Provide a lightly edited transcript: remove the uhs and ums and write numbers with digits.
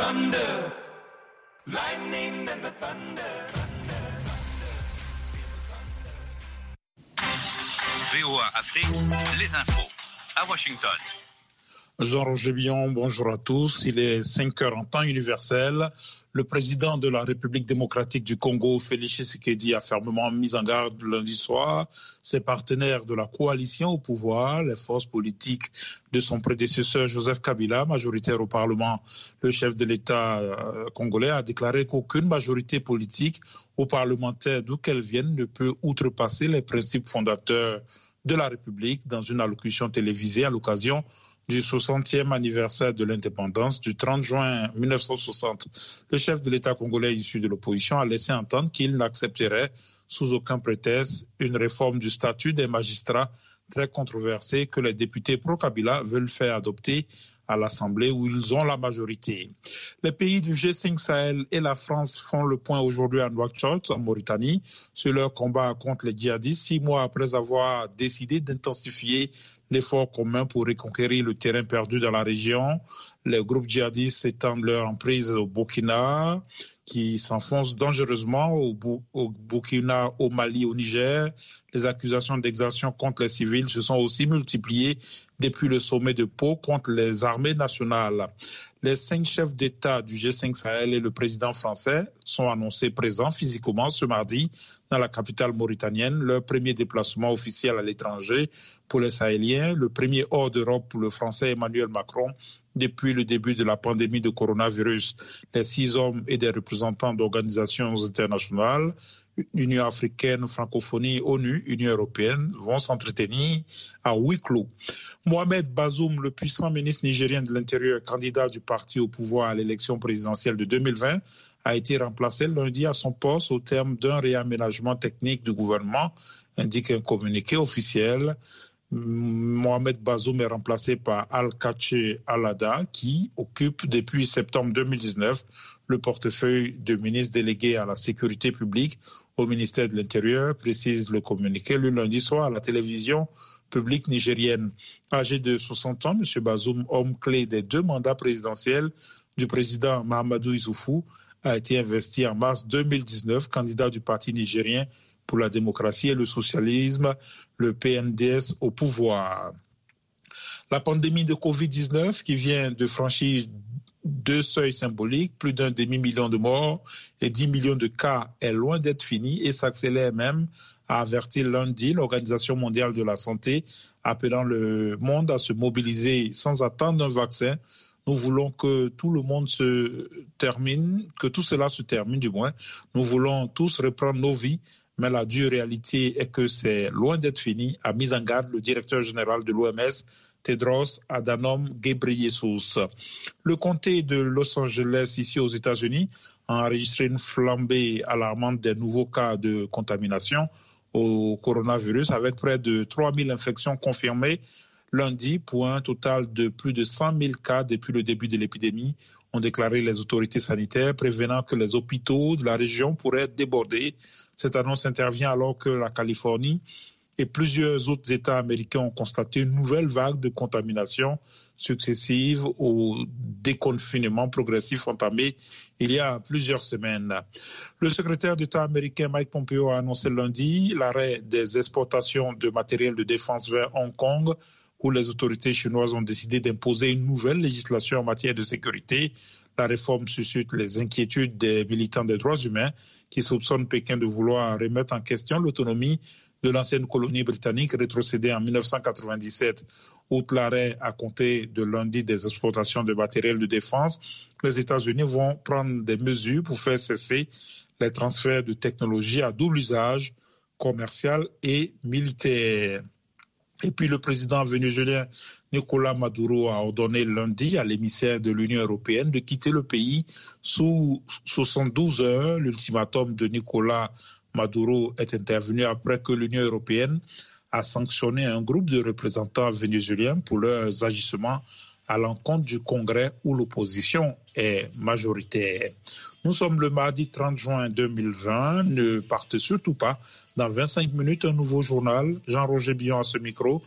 thunder, lightning and the thunder. VOA Afrique, les infos à Washington. Jean-Roger Billon, bonjour à tous. Il est 5 heures en temps universel. Le président de la République démocratique du Congo, Félix Tshisekedi, a fermement mis en garde lundi soir ses partenaires de la coalition au pouvoir, les forces politiques de son prédécesseur Joseph Kabila, majoritaire au Parlement. Le chef de l'État congolais a déclaré qu'aucune majorité politique ou parlementaire, d'où qu'elle vienne, ne peut outrepasser les principes fondateurs de la République dans une allocution télévisée à l'occasion du 60e anniversaire de l'indépendance du 30 juin 1960. Le chef de l'État congolais issu de l'opposition a laissé entendre qu'il n'accepterait sous aucun prétexte une réforme du statut des magistrats très controversée que les députés pro-Kabila veulent faire adopter à l'Assemblée où ils ont la majorité. Les pays du G5 Sahel et la France font le point aujourd'hui à Nouakchott, en Mauritanie, sur leur combat contre les djihadistes, 6 mois après avoir décidé d'intensifier l'effort commun pour reconquérir le terrain perdu dans la région. Les groupes djihadistes étendent leur emprise au Burkina, qui s'enfonce dangereusement au Burkina, au Mali, au Niger. Les accusations d'exaction contre les civils se sont aussi multipliées depuis le sommet de Pau contre les armées nationales. Les 5 chefs d'État du G5 Sahel et le président français sont annoncés présents physiquement ce mardi dans la capitale mauritanienne. Leur premier déplacement officiel à l'étranger pour les Sahéliens, le premier hors d'Europe pour le français Emmanuel Macron depuis le début de la pandémie de coronavirus. Les 6 hommes et des représentants d'organisations internationales, Union africaine, francophonie, ONU, Union européenne, vont s'entretenir à huis clos. Mohamed Bazoum, le puissant ministre nigérien de l'Intérieur, candidat du parti au pouvoir à l'élection présidentielle de 2020, a été remplacé lundi à son poste au terme d'un réaménagement technique du gouvernement, indique un communiqué officiel. Mohamed Bazoum est remplacé par Al-Kaché Alada qui occupe depuis septembre 2019 le portefeuille de ministre délégué à la sécurité publique au ministère de l'Intérieur, précise le communiqué le lundi soir à la télévision publique nigérienne. Âgé de 60 ans, M. Bazoum, homme clé des 2 mandats présidentiels du président Mahamadou Issoufou, a été investi en mars 2019, candidat du parti nigérien pour la démocratie et le socialisme, le PNDS au pouvoir. La pandémie de Covid-19 qui vient de franchir 2 seuils symboliques, plus d'1 demi-million de morts et 10 millions de cas est loin d'être finie et s'accélère même, a averti lundi l'Organisation mondiale de la santé, appelant le monde à se mobiliser sans attendre un vaccin. Nous voulons que tout le monde se termine, que tout cela se termine du moins. Nous voulons tous reprendre nos vies. Mais la dure réalité est que c'est loin d'être fini, a mis en garde le directeur général de l'OMS, Tedros Adhanom Ghebreyesus. Le comté de Los Angeles, ici aux États-Unis, a enregistré une flambée alarmante des nouveaux cas de contamination au coronavirus, avec près de 3000 infections confirmées lundi, pour un total de plus de 100 000 cas depuis le début de l'épidémie, ont déclaré les autorités sanitaires, prévenant que les hôpitaux de la région pourraient être débordés. Cette annonce intervient alors que la Californie et plusieurs autres États américains ont constaté une nouvelle vague de contamination successive au déconfinement progressif entamé il y a plusieurs semaines. Le secrétaire d'État américain Mike Pompeo a annoncé lundi l'arrêt des exportations de matériel de défense vers Hong Kong, où les autorités chinoises ont décidé d'imposer une nouvelle législation en matière de sécurité. La réforme suscite les inquiétudes des militants des droits humains qui soupçonnent Pékin de vouloir remettre en question l'autonomie de l'ancienne colonie britannique rétrocédée en 1997. Outre l'arrêt à compter de lundi des exportations de matériel de défense, les États-Unis vont prendre des mesures pour faire cesser les transferts de technologies à double usage, commercial et militaire. Et puis le président vénézuélien Nicolás Maduro a ordonné lundi à l'émissaire de l'Union européenne de quitter le pays sous 72 heures. L'ultimatum de Nicolás Maduro est intervenu après que l'Union européenne a sanctionné un groupe de représentants vénézuéliens pour leurs agissements à l'encontre du Congrès où l'opposition est majoritaire. Nous sommes le mardi 30 juin 2020. Ne partez surtout pas. Dans 25 minutes, un nouveau journal. Jean-Roger Billon à ce micro.